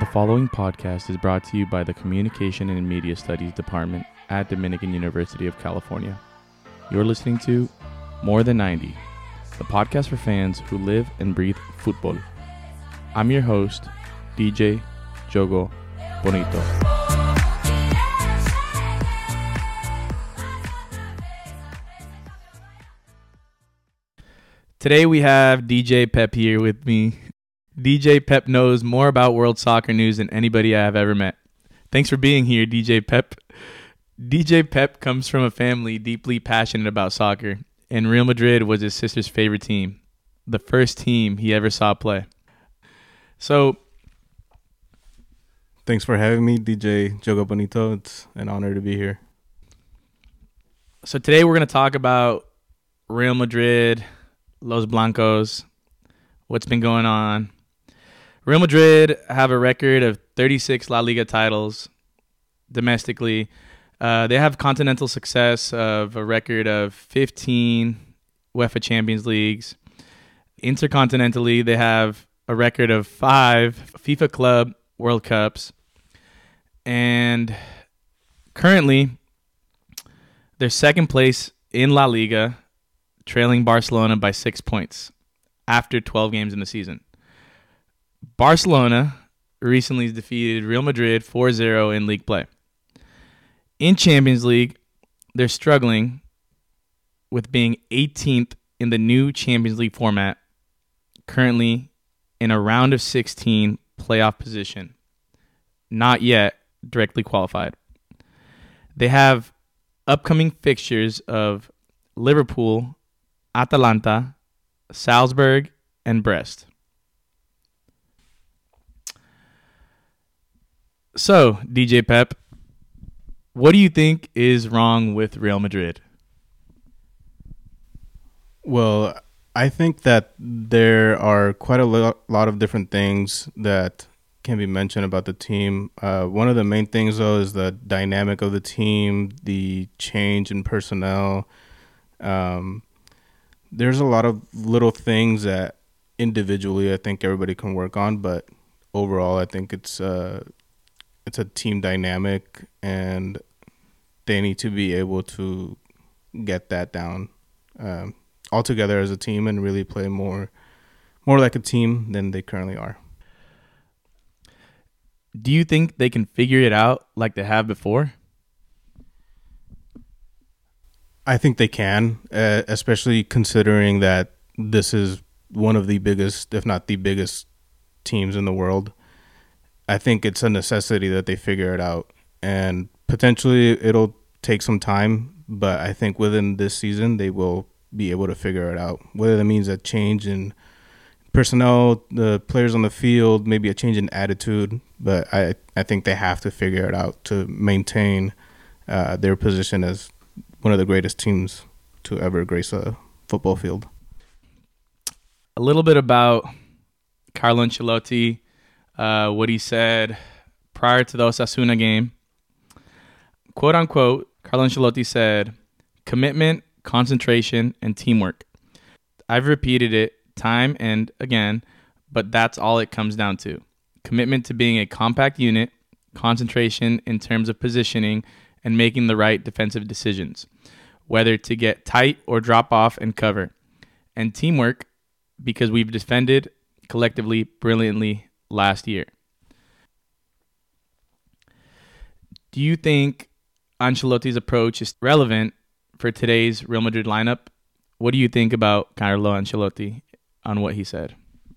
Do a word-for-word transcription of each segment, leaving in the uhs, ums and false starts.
following podcast is brought to you by the Communication and Media Studies Department at Dominican University of California. You're listening to More Than ninety, the podcast for fans who live and breathe football. I'm your host, D J Jogo Bonito. Today we have D J Pep here with me. D J Pep knows more about world soccer news than anybody I have ever met. Thanks for being here, D J Pep. D J Pep comes from a family deeply passionate about soccer, and Real Madrid was his sister's favorite team, the first team he ever saw play. So, thanks for having me, D J Jogo Bonito. It's an honor to be here. So today we're going to talk about Real Madrid, Los Blancos, what's been going on. Real Madrid have a record of thirty-six La Liga titles domestically. Uh, they have continental success of a record of fifteen UEFA Champions Leagues. Intercontinentally, they have a record of five FIFA Club World Cups. And currently, they're second place in La Liga, trailing Barcelona by six points after twelve games in the season. Barcelona recently defeated Real Madrid four zero in league play. In Champions League, they're struggling with being eighteenth in the new Champions League format, currently in a round of sixteen playoff position, not yet directly qualified. They have upcoming fixtures of Liverpool, Atalanta, Salzburg, and Brest. So, D J Pep, what do you think is wrong with Real Madrid? Well, I think that there are quite a lo- lot of different things that can be mentioned about the team. Uh, one of the main things, though, is the dynamic of the team, the change in personnel. Um, there's a lot of little things that individually I think everybody can work on, but overall I think it's uh, it's a team dynamic, and they need to be able to get that down um, all together as a team and really play more more like a team than they currently are. Do you think they can figure it out like they have before? I think they can, uh, especially considering that this is one of the biggest, if not the biggest, teams in the world. I think it's a necessity that they figure it out, and potentially it'll take some time, but I think within this season they will be able to figure it out, whether that means a change in personnel, the players on the field, maybe a change in attitude, but I, I think they have to figure it out to maintain uh, their position as one of the greatest teams to ever grace a football field. A little bit about Carlo Ancelotti, uh, what he said prior to the Osasuna game. Quote unquote, Carlo Ancelotti said, "Commitment, concentration, and teamwork. I've repeated it time and again, but that's all it comes down to. Commitment to being a compact unit, concentration in terms of positioning, and making the right defensive decisions, whether to get tight or drop off and cover. And teamwork, because we've defended collectively brilliantly last year." Do you think Ancelotti's approach is relevant for today's Real Madrid lineup? What do you think about Carlo Ancelotti on what he said?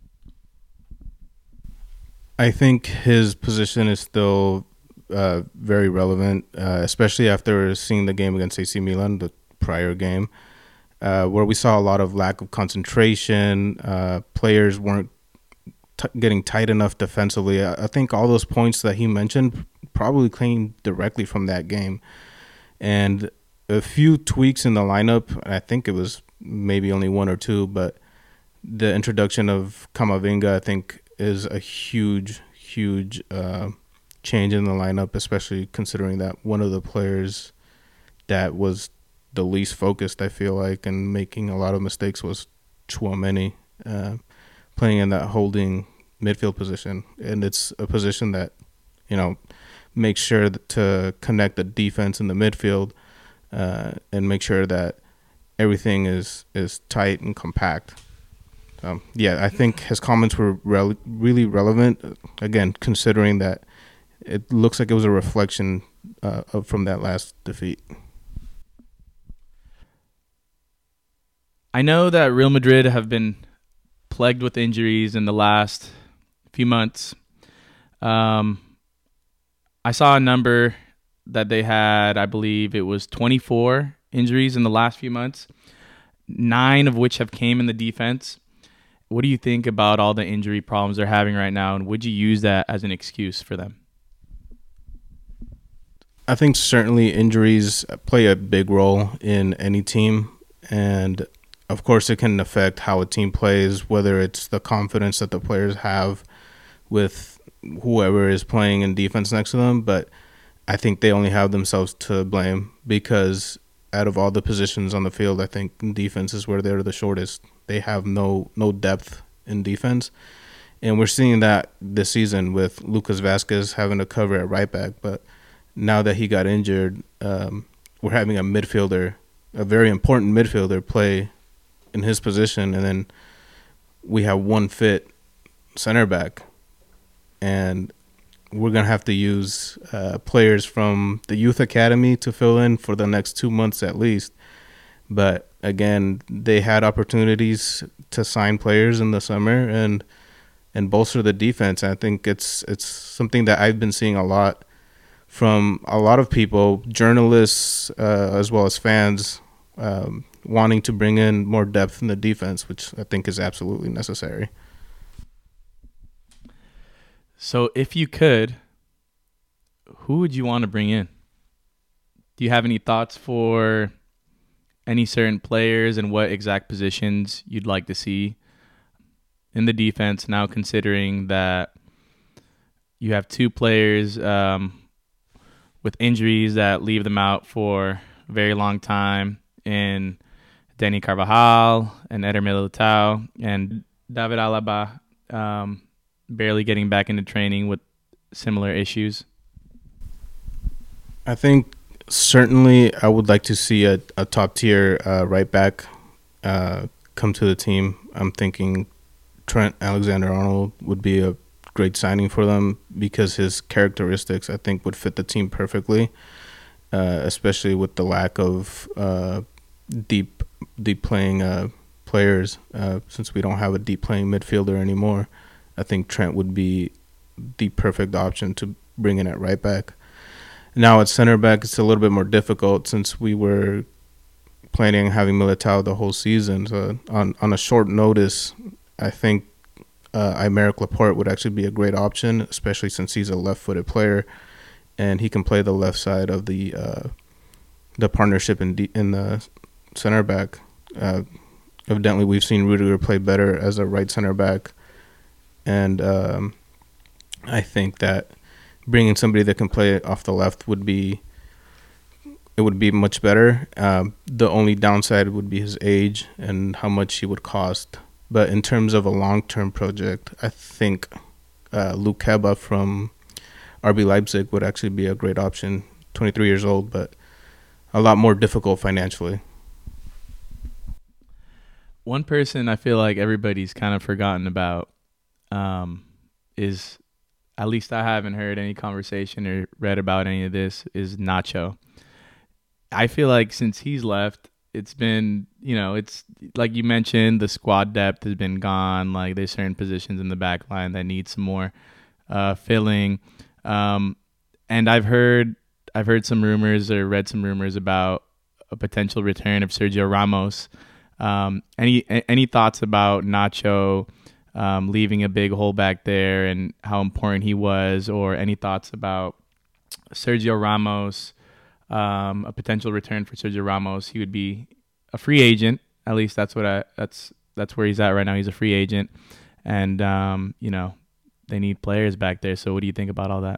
I think his position is still uh, very relevant, uh, especially after seeing the game against A C Milan, the prior game, uh, where we saw a lot of lack of concentration. Uh, players weren't t- getting tight enough defensively. I-, I think all those points that he mentioned probably came directly from that game. And a few tweaks in the lineup, I think it was maybe only one or two, but the introduction of Camavinga, I think, is a huge, huge uh, change in the lineup, especially considering that one of the players that was the least focused, I feel like, and making a lot of mistakes was Tchouaméni, uh, playing in that holding midfield position, and it's a position that, you know, makes sure to connect the defense in the midfield uh, and make sure that everything is is tight and compact. Um, yeah, I think his comments were re- really relevant. Again, considering that it looks like it was a reflection uh, of, from that last defeat. I know that Real Madrid have been plagued with injuries in the last few months. Um, I saw a number that they had, I believe it was twenty-four injuries in the last few months, nine of which have came in the defense. What do you think about all the injury problems they're having right now, and would you use that as an excuse for them? I think certainly injuries play a big role in any team, and of course it can affect how a team plays, whether it's the confidence that the players have with whoever is playing in defense next to them. But I think they only have themselves to blame, because out of all the positions on the field, I think defense is where they're the shortest. They have no no depth in defense. And we're seeing that this season with Lucas Vazquez having to cover at right back. But now that he got injured, um, we're having a midfielder, a very important midfielder, play in his position. And then we have one fit center back. And we're going to have to use uh, players from the youth academy to fill in for the next two months at least. But again, they had opportunities to sign players in the summer and and bolster the defense. I think it's it's something that I've been seeing a lot from a lot of people, journalists uh, as well as fans, um, wanting to bring in more depth in the defense, which I think is absolutely necessary. So if you could, who would you want to bring in? Do you have any thoughts for any certain players and what exact positions you'd like to see in the defense, now considering that you have two players um, with injuries that leave them out for a very long time in Dani Carvajal and Eder Militao, and David Alaba um, barely getting back into training with similar issues? I think certainly I would like to see a, a top-tier uh, right back uh, come to the team. I'm thinking Trent Alexander-Arnold would be a great signing for them, because his characteristics, I think, would fit the team perfectly, uh, especially with the lack of uh, deep deep playing uh, players. Uh, since we don't have a deep playing midfielder anymore, I think Trent would be the perfect option to bring in at right back. Now at center back, it's a little bit more difficult, since we were planning on having Militao the whole season. So on, on a short notice, I think uh, Aymeric Laporte would actually be a great option, especially since he's a left-footed player and he can play the left side of the uh, the partnership in de- in the center back. Uh, evidently, we've seen Rudiger play better as a right center back, and um, I think that bringing somebody that can play off the left would be it would be much better. Um, the only downside would be his age and how much he would cost. But in terms of a long-term project, I think uh, Luke Keba from R B Leipzig would actually be a great option. twenty-three years old, but a lot more difficult financially. One person I feel like everybody's kind of forgotten about um, is, at least I haven't heard any conversation or read about any of this, is Nacho. I feel like since he's left, it's been, you know, it's like you mentioned, the squad depth has been gone. Like there's certain positions in the back line that need some more uh, filling. Um, and I've heard, I've heard some rumors or read some rumors about a potential return of Sergio Ramos. Um, any any thoughts about Nacho um, leaving a big hole back there and how important he was, or any thoughts about Sergio Ramos? Um, a potential return for Sergio Ramos. He would be a free agent. At least that's what I. That's that's where he's at right now. He's a free agent, and um, you know, they need players back there. So, what do you think about all that?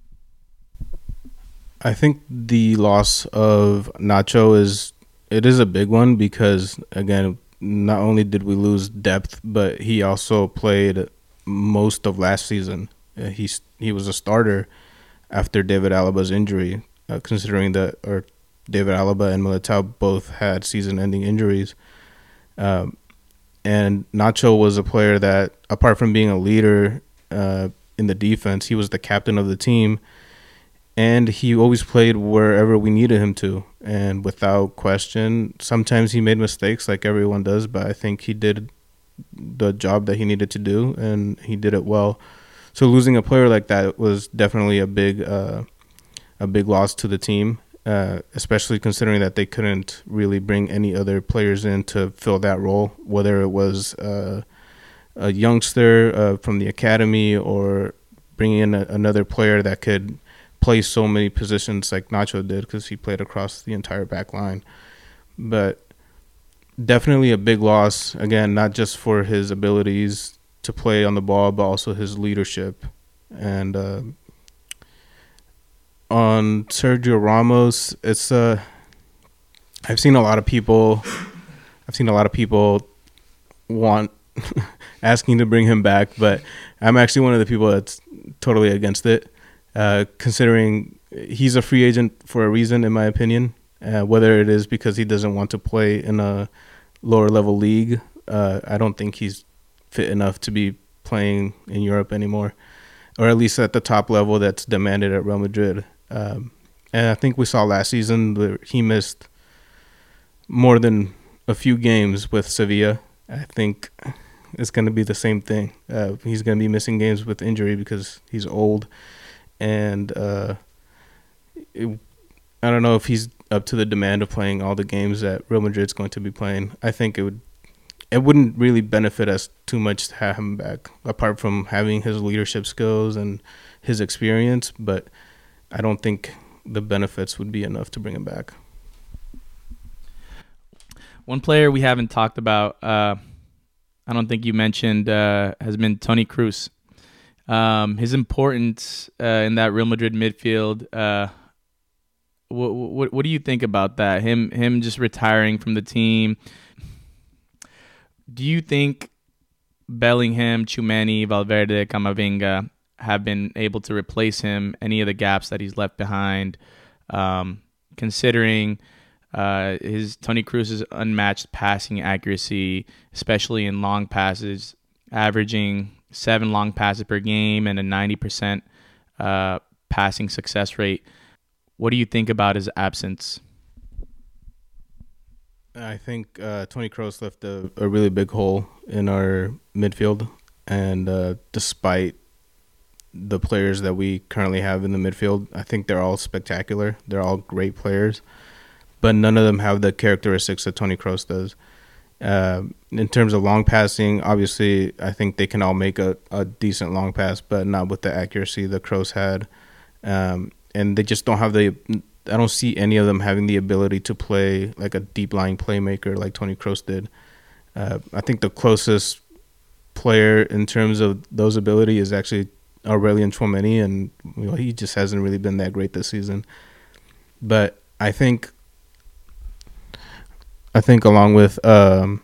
I think the loss of Nacho is it is a big one, because again, not only did we lose depth, but he also played most of last season. Uh, he's he was a starter after David Alaba's injury, uh, considering that or David Alaba and Militao both had season-ending injuries. Um, and Nacho was a player that, apart from being a leader uh, in the defense, he was the captain of the team, and he always played wherever we needed him to. And without question, sometimes he made mistakes like everyone does, but I think he did the job that he needed to do, and he did it well. So losing a player like that was definitely a big uh, a big loss to the team, uh, especially considering that they couldn't really bring any other players in to fill that role, whether it was uh, a youngster uh, from the academy or bringing in a, another player that could play so many positions like Nacho did, because he played across the entire back line. But definitely a big loss, again, not just for his abilities to play on the ball, but also his leadership. And uh, on Sergio Ramos, it's uh, I've seen a lot of people, I've seen a lot of people want asking to bring him back, but I'm actually one of the people that's totally against it, uh, considering he's a free agent for a reason, in my opinion. Uh, whether it is because he doesn't want to play in a lower level league, uh, I don't think he's fit enough to be playing in Europe anymore, or at least at the top level that's demanded at Real Madrid. Um, and I think we saw last season that he missed more than a few games with Sevilla. I think it's going to be the same thing. Uh, he's going to be missing games with injury because he's old, and uh, it, I don't know if he's up to the demand of playing all the games that Real Madrid's going to be playing. I think it would it wouldn't really benefit us too much to have him back, apart from having his leadership skills and his experience, but I don't think the benefits would be enough to bring him back. One player we haven't talked about, uh, I don't think you mentioned, uh, has been Toni Kroos. Um, his importance uh, in that Real Madrid midfield, uh, what, what what do you think about that? Him him just retiring from the team. Do you think Bellingham, Tchouaméni, Valverde, Camavinga have been able to replace him? Any of the gaps that he's left behind, um, considering uh, his Toni Kroos' unmatched passing accuracy, especially in long passes, averaging seven long passes per game and a ninety percent uh, passing success rate. What do you think about his absence? I think uh, Toni Kroos left a, a really big hole in our midfield, and uh, despite the players that we currently have in the midfield, I think they're all spectacular. They're all great players, but none of them have the characteristics that Toni Kroos does. Uh, in terms of long passing, obviously, I think they can all make a, a decent long pass, but not with the accuracy that Kroos had. Um, and they just don't have the... I don't see any of them having the ability to play like a deep-lying playmaker like Toni Kroos did. Uh, I think the closest player in terms of those ability is actually Aurelien Tchouaméni, and you know, he just hasn't really been that great this season. But I think, I think along with, um,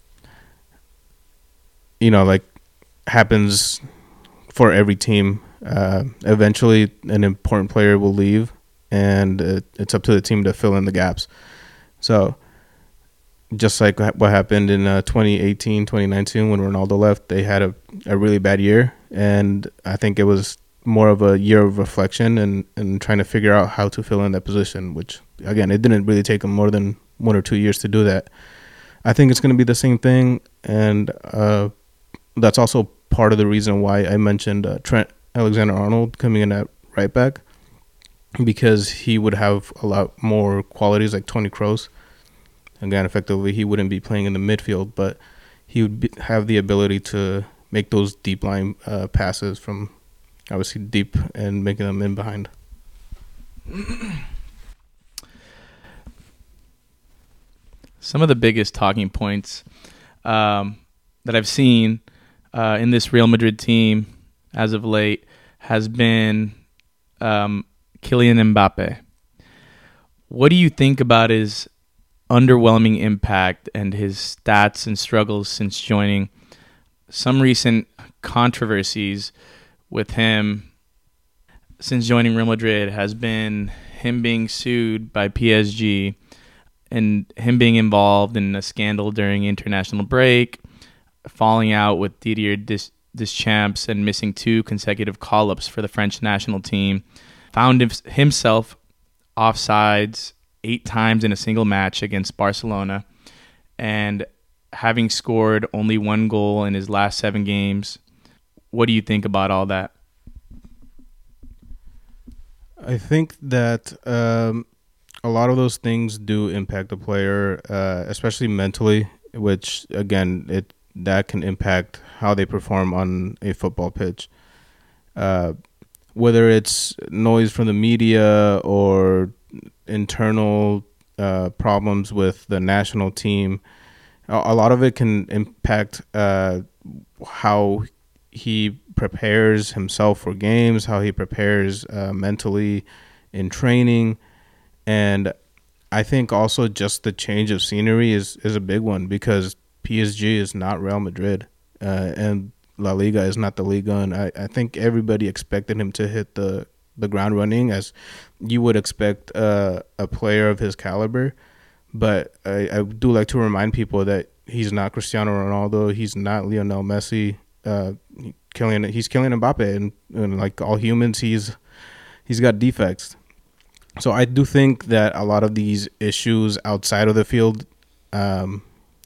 you know, like happens for every team, uh, eventually an important player will leave, and it, it's up to the team to fill in the gaps. So just like what happened in uh, twenty eighteen, twenty nineteen when Ronaldo left, they had a, a really bad year, and I think it was more of a year of reflection and, and trying to figure out how to fill in that position, which, again, it didn't really take them more than one or two years to do that. I think it's going to be the same thing, and uh, that's also part of the reason why I mentioned uh, Trent Alexander-Arnold coming in at right back, because he would have a lot more qualities like Toni Kroos. Again, effectively, he wouldn't be playing in the midfield, but he would be, have the ability to make those deep line uh, passes from obviously deep and making them in behind. Some of the biggest talking points um, that I've seen uh, in this Real Madrid team as of late has been um, Kylian Mbappe. What do you think about his underwhelming impact and his stats and struggles since joining? some recent controversies with him since joining Real Madrid has been him being sued by P S G and him being involved in a scandal during international break, falling out with Didier Dis- Deschamps and missing two consecutive call-ups for the French national team. Found himself offsides eight times in a single match against Barcelona, and having scored only one goal in his last seven games. What do you think about all that? I think that um, a lot of those things do impact the player, uh, especially mentally, which, again, it that can impact how they perform on a football pitch. Uh, whether it's noise from the media or internal uh, problems with the national team, a lot of it can impact uh, how he prepares himself for games, how he prepares uh, mentally in training. And I think also just the change of scenery is, is a big one, because P S G is not Real Madrid uh, and La Liga is not the Liga. And I, I think everybody expected him to hit the, the ground running, as you would expect uh, a player of his caliber. But I, I do like to remind people that he's not Cristiano Ronaldo. He's not Lionel Messi. Uh, killing, he's killing Mbappe, and, and like all humans, he's he's got defects. So I do think that a lot of these issues outside of the field, um,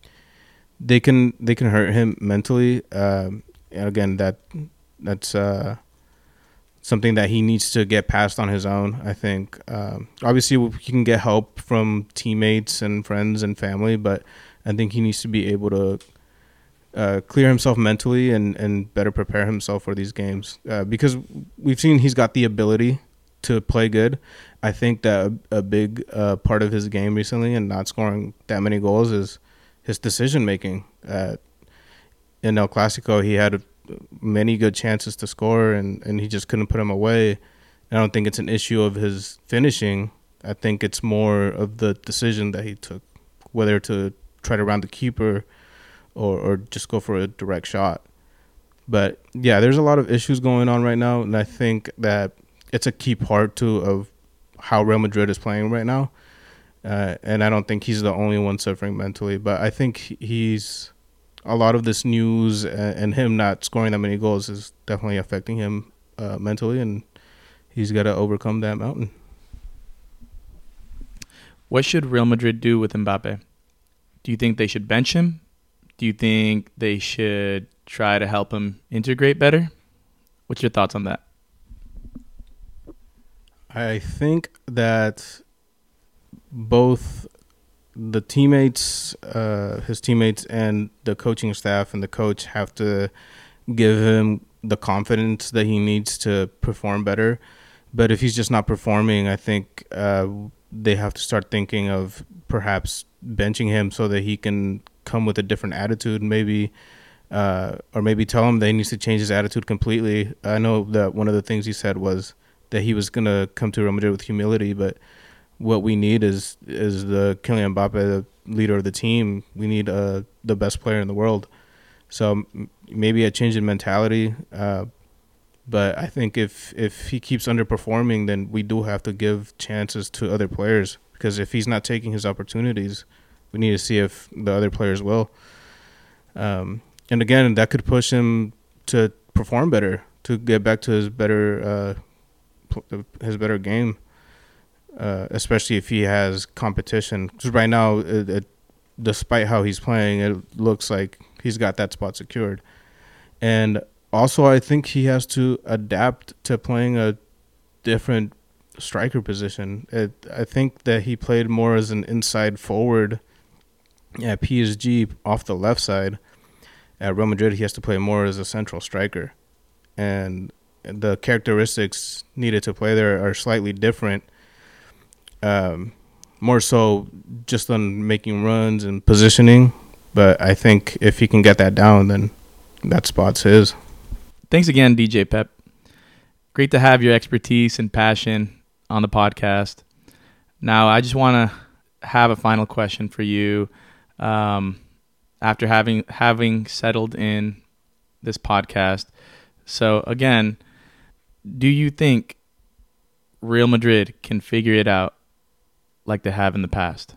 they can they can hurt him mentally. Um, and again, that that's uh, something that he needs to get past on his own, I think. Um, obviously, he can get help from teammates and friends and family, but I think he needs to be able to uh, clear himself mentally and, and better prepare himself for these games. Uh, because we've seen he's got the ability to play good. I think that a, a big uh, part of his game recently and not scoring that many goals is his decision-making. Uh, in El Clasico, he had a many good chances to score, and, and he just couldn't put them away. I don't think it's an issue of his finishing. I think it's more of the decision that he took, whether to try to round the keeper or, or just go for a direct shot. But, yeah, there's a lot of issues going on right now, and I think that it's a key part, too, of how Real Madrid is playing right now. Uh, and I don't think he's the only one suffering mentally, but I think he's... a lot of this news and him not scoring that many goals is definitely affecting him uh, mentally, and he's got to overcome that mountain. What should Real Madrid do with Mbappe? Do you think they should bench him? Do you think they should try to help him integrate better? What's your thoughts on that? I think that both the teammates, uh, his teammates and the coaching staff and the coach have to give him the confidence that he needs to perform better. But if he's just not performing, I think uh, they have to start thinking of perhaps benching him so that he can come with a different attitude, maybe, uh, or maybe tell him that he needs to change his attitude completely. I know that one of the things he said was that he was going to come to Real Madrid with humility, but what we need is is the Kylian Mbappe, the leader of the team. We need uh, the best player in the world. So maybe a change in mentality. Uh, but I think if if he keeps underperforming, then we do have to give chances to other players, because if he's not taking his opportunities, we need to see if the other players will. Um, and again, that could push him to perform better, to get back to his better uh, his better game. Uh, especially if he has competition. Because right now, it, it, despite how he's playing, it looks like he's got that spot secured. And also, I think he has to adapt to playing a different striker position. It, I think that he played more as an inside forward at P S G off the left side. At Real Madrid, he has to play more as a central striker. And the characteristics needed to play there are slightly different. Um, more so just on making runs and positioning. But I think if he can get that down, then that spot's his. Thanks again, D J Pep. Great to have your expertise and passion on the podcast. Now, I just want to have a final question for you. Um, after having having settled in this podcast. So again, do you think Real Madrid can figure it out like they have in the past?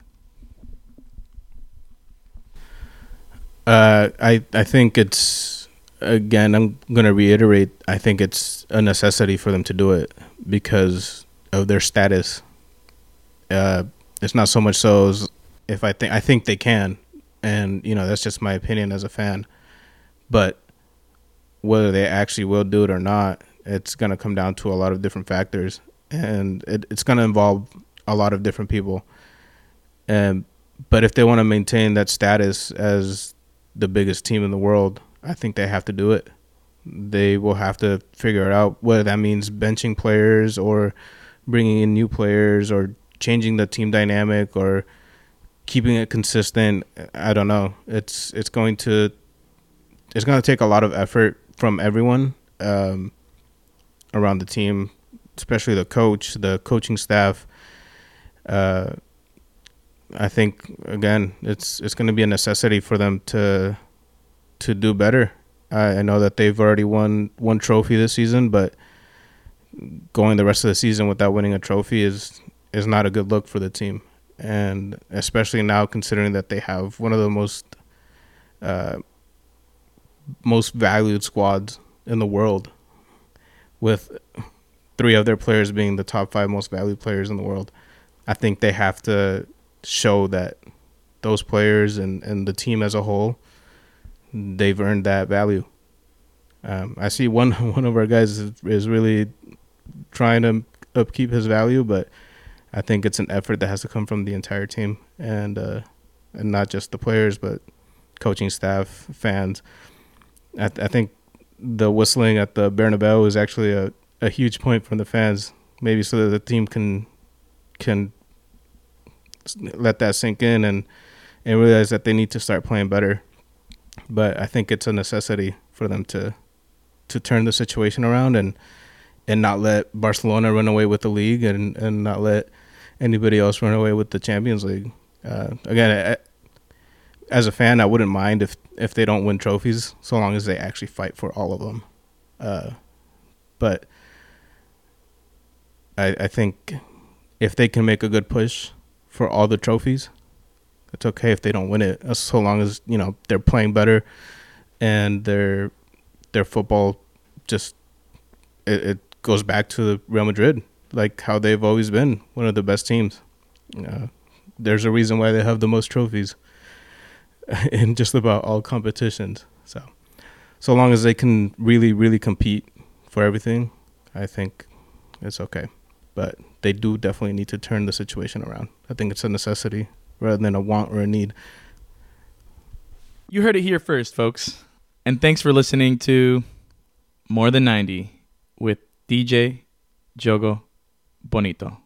Uh, I I think it's, again, I'm going to reiterate, I think it's a necessity for them to do it because of their status. Uh, it's not so much so as if I think I think they can, and you know that's just my opinion as a fan. But whether they actually will do it or not, it's going to come down to a lot of different factors, and it, it's going to involve a lot of different people. And but if they want to maintain that status as the biggest team in the world, I think they have to do it. They will have to figure it out, whether that means benching players or bringing in new players or changing the team dynamic or keeping it consistent. I don't know. It's it's going to it's going to take a lot of effort from everyone um, around the team, especially the coach, the coaching staff. Uh, I think again, it's it's going to be a necessity for them to to do better. I, I know that they've already won one trophy this season, but going the rest of the season without winning a trophy is is not a good look for the team, and especially now considering that they have one of the most uh, most valued squads in the world, with three of their players being the top five most valued players in the world. I think they have to show that those players and, and the team as a whole, they've earned that value. Um, I see one one of our guys is, is really trying to upkeep his value, but I think it's an effort that has to come from the entire team and uh, and not just the players, but coaching staff, fans. I, th- I think the whistling at the Bernabeu is actually a, a huge point from the fans, maybe so that the team can can let that sink in and, and realize that they need to start playing better. But I think it's a necessity for them to to turn the situation around and and not let Barcelona run away with the league and, and not let anybody else run away with the Champions League. Uh, again, I, as a fan, I wouldn't mind if, if they don't win trophies, so long as they actually fight for all of them. Uh, but I, I think if they can make a good push for all the trophies, it's okay if they don't win it, so long as, you know, they're playing better and their their football just it, it goes back to Real Madrid, like how they've always been one of the best teams. Uh, there's a reason why they have the most trophies in just about all competitions. So, so long as they can really, really compete for everything, I think it's okay. But they do definitely need to turn the situation around. I think it's a necessity rather than a want or a need. You heard it here first, folks. And thanks for listening to More Than ninety with D J Jogo Bonito.